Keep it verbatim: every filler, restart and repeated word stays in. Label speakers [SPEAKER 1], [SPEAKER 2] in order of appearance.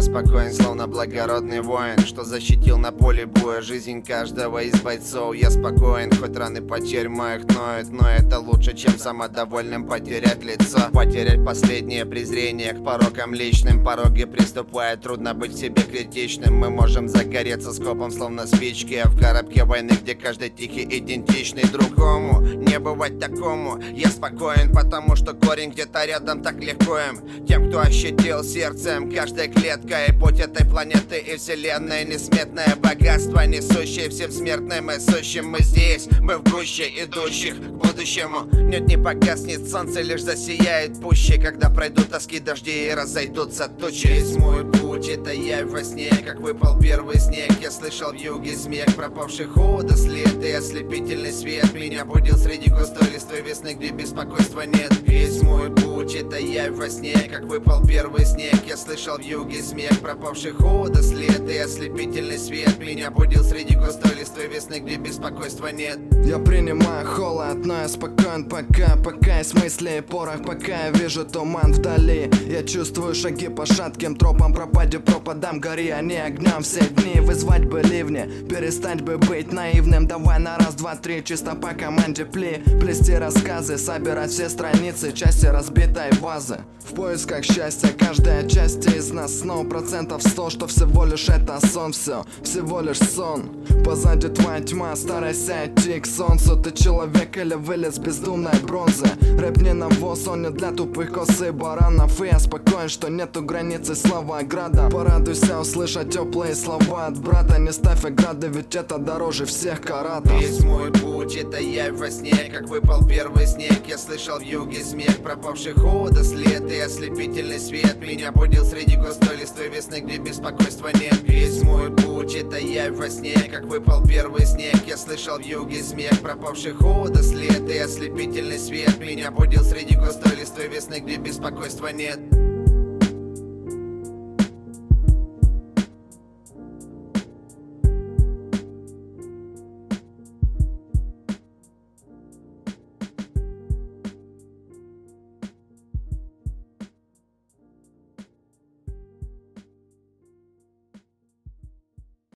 [SPEAKER 1] спокоен, словно благородный воин, что защитил на поле боя жизнь каждого из бойцов. Я спокоен, хоть раны потерь моих ноют, но это лучше, чем самодовольным потерять лицо. Потерять последнее презрение к порокам личным. Пороги приступая, трудно быть в себе критичным. Мы можем загореться скопом, словно спички в коробке войны, где каждый тихий идентичный другому. Не бывать такому. Я спокоен, потому что корень где-то рядом, так легко им. Тем, кто ощутил сердцем каждой клеткой путь этой планеты и вселенной. Несметное богатство, несущее всем смертным и сущим. Мы здесь, мы в гуще идущих к будущему. Нет, не погаснет солнце, лишь засияет пуще, когда пройдут тоски, дожди и разойдутся тучи. Весь мой путь — это я во сне, как выпал первый снег. Я слышал в юге смех пропавших удослед и ослепительный свет меня будил среди густой листвы весны, где беспокойства нет. Весь мой путь — это я во сне, как выпал первый снег. Я слышал в юге смех пропавших удослед и ослепительный свет меня будил среди густой листвы весны, где беспокойства нет.
[SPEAKER 2] Я принимаю холод, но я спокоен пока, пока есть мысли и порох, пока я вижу туман вдали. Я чувствую шаги по шатким тропам, пропади пропадам, гори они огнем все дни. Вызвать бы ливни, перестать бы быть наивным. Давай на раз, два, три, чисто по команде пли. Плести рассказы, собирать все страницы, части разбитой вазы. В поисках счастья каждая часть из нас, снова процентов сто, что всего лишь это сон. Все, всего лишь сон. Позади твоя тьма, старайся идти к солнцу. Ты человек или вылез бездумной бронзы. Рэп не навоз, он не для тупых косы баранов. И я спокоен, что нету границы слова града. Порадуйся услышать теплые слова от брата. Не ставь ограды, ведь это дороже всех каратов.
[SPEAKER 1] Весь мой путь — это я во сне, как выпал первый снег. Я слышал в юге смех пропавших удослед и ослепительный свет меня будил среди густой листвы весны, где беспокойства нет. Весь мой путь — это я во сне, как выпал первый снег. Я слышал в юге смех пропавших удослед и ослепительный свет меня будил среди густой листвы весны, где беспокойства нет.